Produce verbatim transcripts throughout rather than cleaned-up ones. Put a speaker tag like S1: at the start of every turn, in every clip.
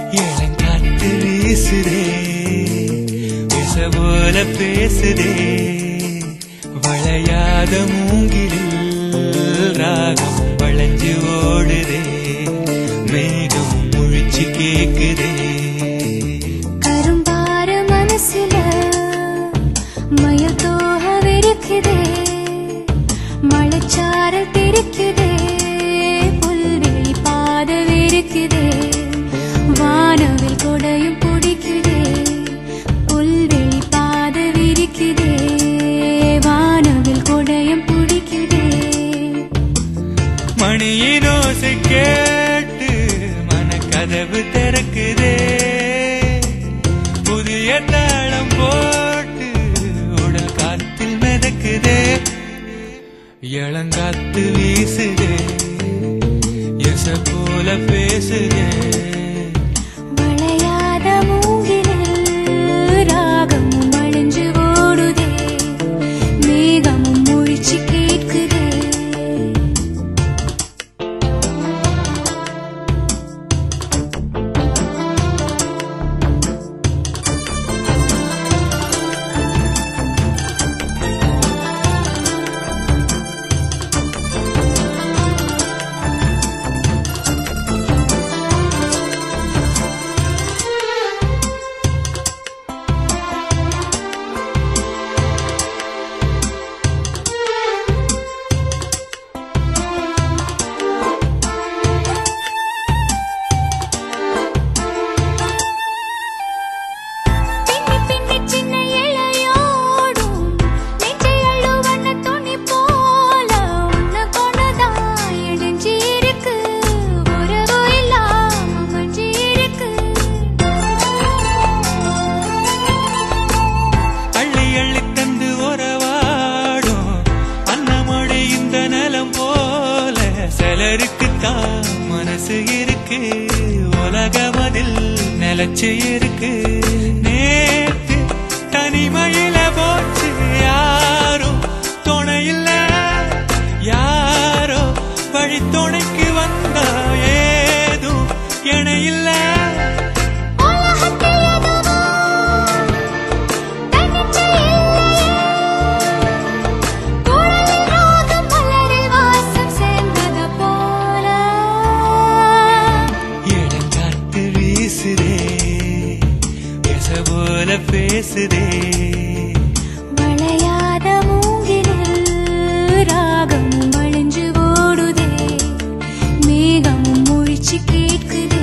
S1: இளங்காத்து வீசுதே விச போல பேசுதே வளையாத மூங்கிலில் ராகம் வளைஞ்சு ஓடுதே மேகம் முழிச்சு கேக்குதே
S2: கரும்பார மனசுல மயில் தோக விரிக்குதே மழைச்சாரல் தெரிக்குதே புல்வெளி பாத விரிக்குதே வானவில் கொடையும் பிடிக்குதே புல்வெளி பாத விரிக்குதே வானவில் கொடையும் பிடிக்குதே
S1: மணியின் ஓசை கேட்டு மனக்கதவு திறக்குதே புதிய தாளம் போட்டு உடல் காத்தில் மிதக்குதே இளங்காத்து வீசுதே எச போல பேசுதே
S2: வளையாத மூங்கிலில் ராகமும் வளைஞ்சு ஓடுதே மேகமும் முழிச்சு கேட்குதே
S1: சிலருக்குத்தான் மனசு இருக்கு உலகமதில் நிலச்சு இருக்கு நேத்து தனிமையில போச்சு யாரோ துணையில்ல யாரோ வழி துணைக்கு வந்தா ஏதும் இணையில்ல போல பேசுதே
S2: வளையாத மூங்கிலில் ராகமும் வளைஞ்சு ஓடுதே மேகமும் முழிச்சு கேட்குதே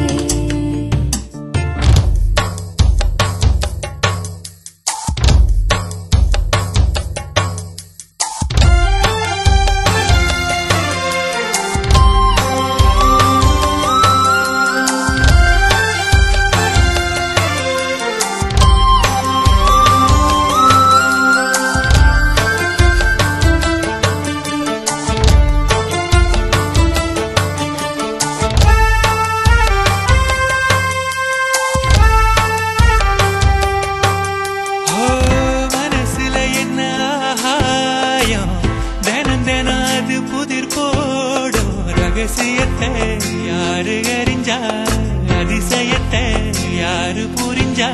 S1: ரகசியத்தை யாரு அறிஞ்சா அதிசயத்தை யாரு புரிஞ்சா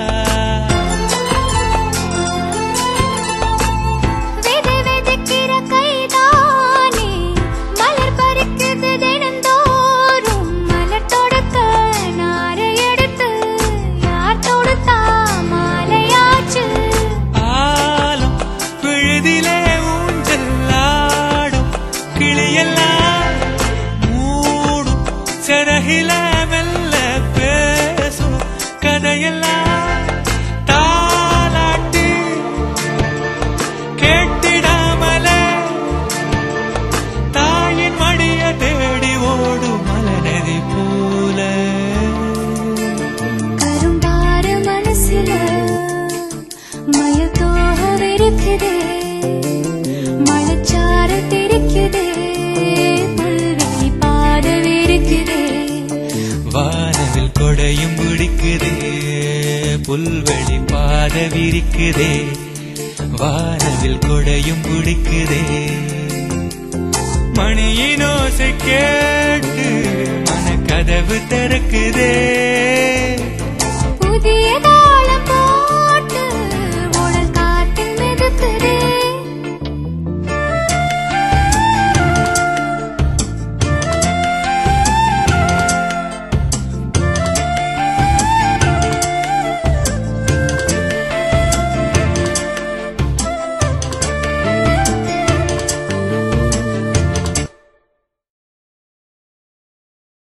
S2: விதை விதைக்கிற கைதானே மலர் பறிக்குது தினந்தோறும் மலர் தொடுக்க நாரை எடுத்து யார் தொடுத்தா மாலையாச்சு
S1: ஆலம் விழுதிலே ஊஞ்சல் ஆடும் கிளியெல்லாம் சரகில மெல்ல பேசும் கதையெல்லாம் தாலாட்டி கேட்டிடாமலே தாயின் மடிய தேடி ஓடும் மலநதி போல
S2: கரும்பார மனசுல மயில் தோக விரிக்குதே மழைச்சார தெரிக்குதே புல்வெளி பாத விரிக்குதே
S1: வானவில் கொடையும் பிடிக்குதே புல்வெளி பாத விரிக்குதே வானவில் கொடையும் பிடிக்குதே மணியின் ஓசை கேட்டு மனக்கதவு திறக்குதே